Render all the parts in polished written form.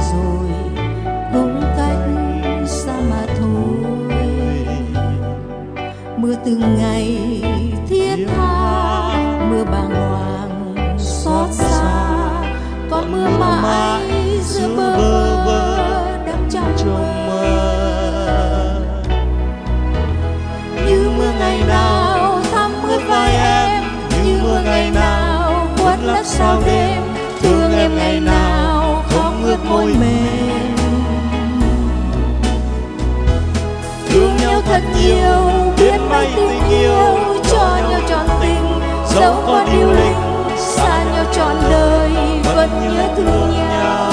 rồi cũng cách xa mà thôi. Mưa từng ngày thiết tha, mưa bàng hoàng xót xa, còn mưa mãi giữa bơ vơ đắm trong mơ. Như mưa ngày nào thắm ướt vai em, như mưa ngày nào khuất lấp sao đêm, thương em ngày nào không ướt môi mềm. Thương nhau thật nhiều, biết mấy tình yêu, cho nhau trọn tình, dẫu có điêu linh, xa nhau trọn đời, vẫn nhớ thương nhau.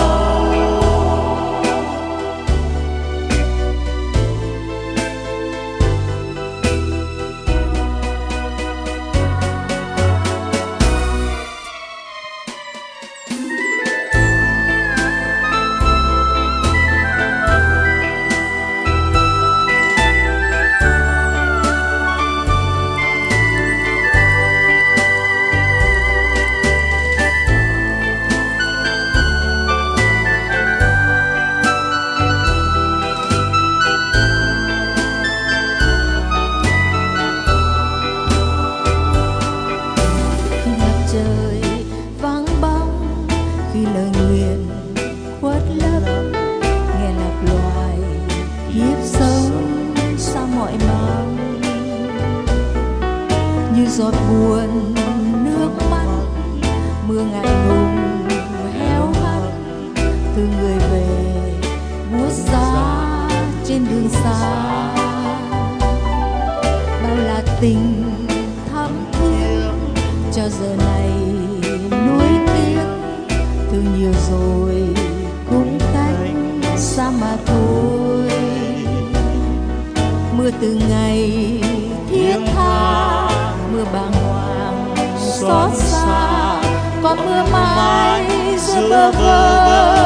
Khi lời nguyện khuất lấp, nghe lạc loài hiếp sống xa mọi mong. Như giọt buồn nước mắt, mưa ngại ngùng héo hắt, từ người về buốt giá trên đường xa. Bao là tình thắm thiết, cho giờ này nuối tiếc, thương nhiều rồi cũng cách xa mà thôi. Mưa từng ngày thiết tha, mưa bàng hoàng xót xa, còn mưa mãi giữa bơ vơ